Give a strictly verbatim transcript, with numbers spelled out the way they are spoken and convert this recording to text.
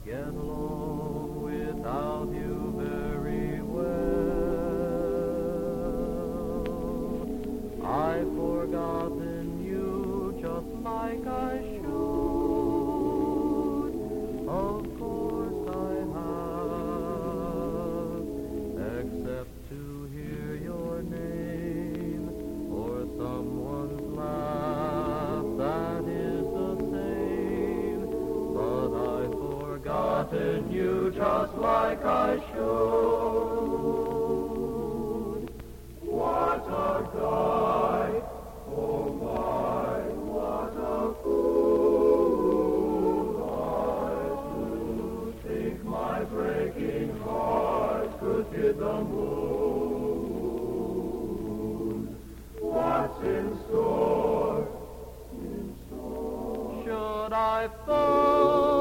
get along without you very well. I've forgotten you just like I should. Of course I have, except to hear your name or someone's laugh. That is the same, but I've forgotten you just like I should. What a guy! Oh my, what a fool I to think my breaking heart could hit the moon. What's in store? In store? Should I fall?